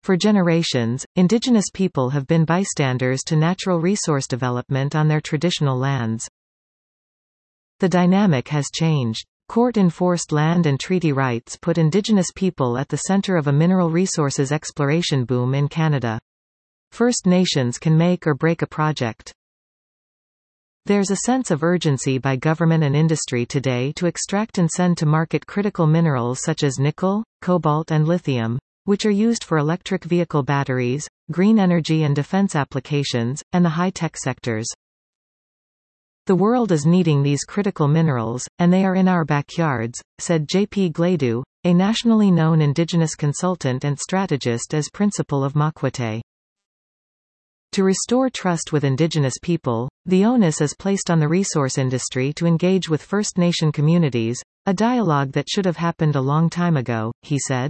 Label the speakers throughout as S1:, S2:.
S1: For generations, indigenous people have been bystanders to natural resource development on their traditional lands. The dynamic has changed. Court-enforced land and treaty rights put indigenous people at the center of a mineral resources exploration boom in Canada. First Nations can make or break a project. There's a sense of urgency by government and industry today to extract and send to market critical minerals such as nickel, cobalt and lithium, which are used for electric vehicle batteries, green energy and defense applications, and the high-tech sectors. The world is needing these critical minerals, and they are in our backyards, said J.P. Gladue, a nationally known indigenous consultant and strategist as principal of Makwete. To restore trust with indigenous people, the onus is placed on the resource industry to engage with First Nation communities, a dialogue that should have happened a long time ago, he said.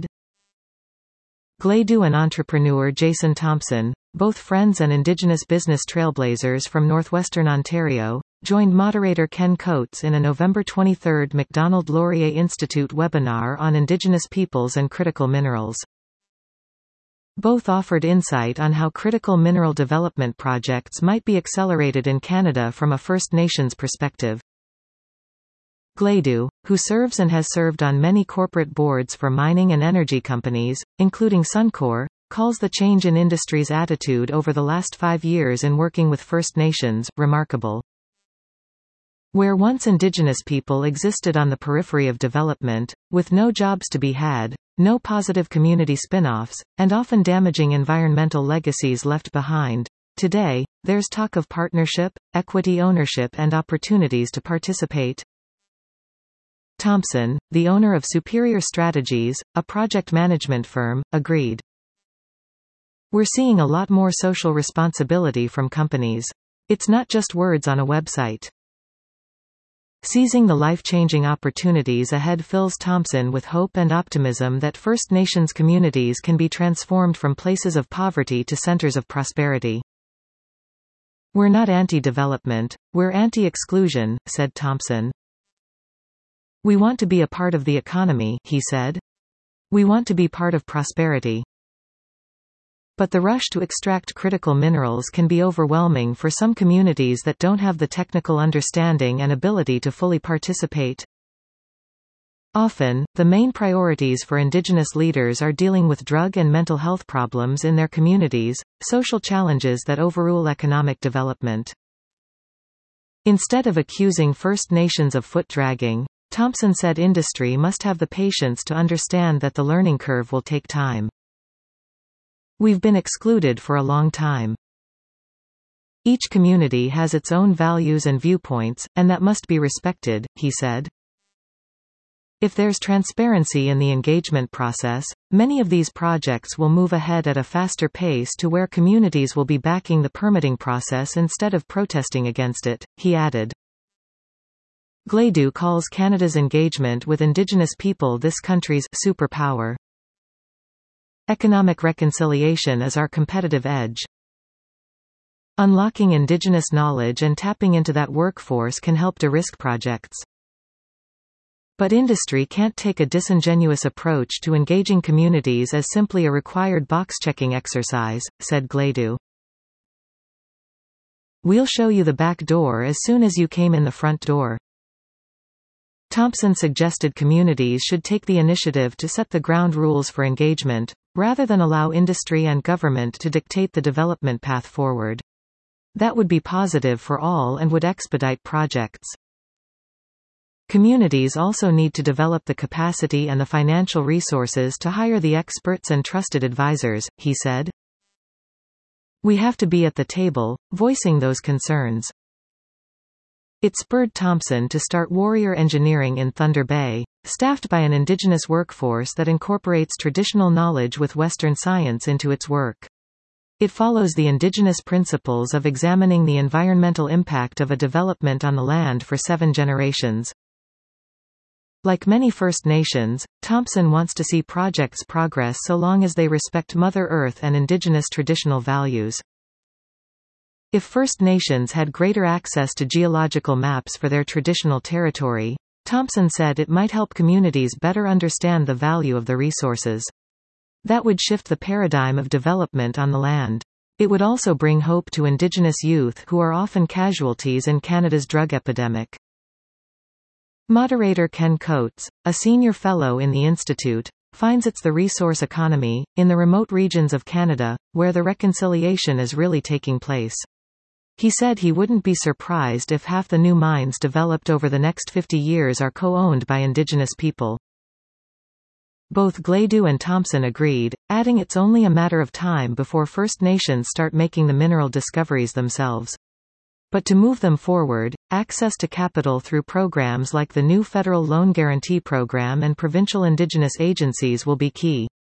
S1: Gladue and entrepreneur Jason Thompson, both friends and Indigenous business trailblazers from northwestern Ontario, joined moderator Ken Coates in a November 23 Macdonald Laurier Institute webinar on Indigenous peoples and critical minerals. Both offered insight on how critical mineral development projects might be accelerated in Canada from a First Nations perspective. Gladue, who serves and has served on many corporate boards for mining and energy companies, including Suncor, calls the change in industry's attitude over the last 5 years in working with First Nations remarkable. Where once Indigenous people existed on the periphery of development, with no jobs to be had, no positive community spin-offs, and often damaging environmental legacies left behind, today, there's talk of partnership, equity ownership and opportunities to participate. Thompson, the owner of Superior Strategies, a project management firm, agreed. We're seeing a lot more social responsibility from companies. It's not just words on a website. Seizing the life-changing opportunities ahead fills Thompson with hope and optimism that First Nations communities can be transformed from places of poverty to centers of prosperity. We're not anti-development, we're anti-exclusion, said Thompson. We want to be a part of the economy, he said. We want to be part of prosperity. But the rush to extract critical minerals can be overwhelming for some communities that don't have the technical understanding and ability to fully participate. Often, the main priorities for Indigenous leaders are dealing with drug and mental health problems in their communities, social challenges that overrule economic development. Instead of accusing First Nations of foot-dragging, Thompson said industry must have the patience to understand that the learning curve will take time. We've been excluded for a long time. Each community has its own values and viewpoints, and that must be respected, he said. If there's transparency in the engagement process, many of these projects will move ahead at a faster pace to where communities will be backing the permitting process instead of protesting against it, he added. Gladue calls Canada's engagement with Indigenous people this country's superpower. Economic reconciliation is our competitive edge. Unlocking Indigenous knowledge and tapping into that workforce can help de-risk projects. But industry can't take a disingenuous approach to engaging communities as simply a required box-checking exercise, said Gladue. We'll show you the back door as soon as you came in the front door. Thompson suggested communities should take the initiative to set the ground rules for engagement, rather than allow industry and government to dictate the development path forward. That would be positive for all and would expedite projects. Communities also need to develop the capacity and the financial resources to hire the experts and trusted advisors, he said. We have to be at the table, voicing those concerns. It spurred Thompson to start Warrior Engineering in Thunder Bay, staffed by an Indigenous workforce that incorporates traditional knowledge with Western science into its work. It follows the Indigenous principles of examining the environmental impact of a development on the land for 7 generations. Like many First Nations, Thompson wants to see projects progress so long as they respect Mother Earth and Indigenous traditional values. If First Nations had greater access to geological maps for their traditional territory, Thompson said it might help communities better understand the value of the resources. That would shift the paradigm of development on the land. It would also bring hope to Indigenous youth who are often casualties in Canada's drug epidemic. Moderator Ken Coates, a senior fellow in the Institute, finds it's the resource economy, in the remote regions of Canada, where the reconciliation is really taking place. He said he wouldn't be surprised if half the new mines developed over the next 50 years are co-owned by Indigenous people. Both Gladue and Thompson agreed, adding it's only a matter of time before First Nations start making the mineral discoveries themselves. But to move them forward, access to capital through programs like the new Federal Loan Guarantee Program and provincial Indigenous agencies will be key.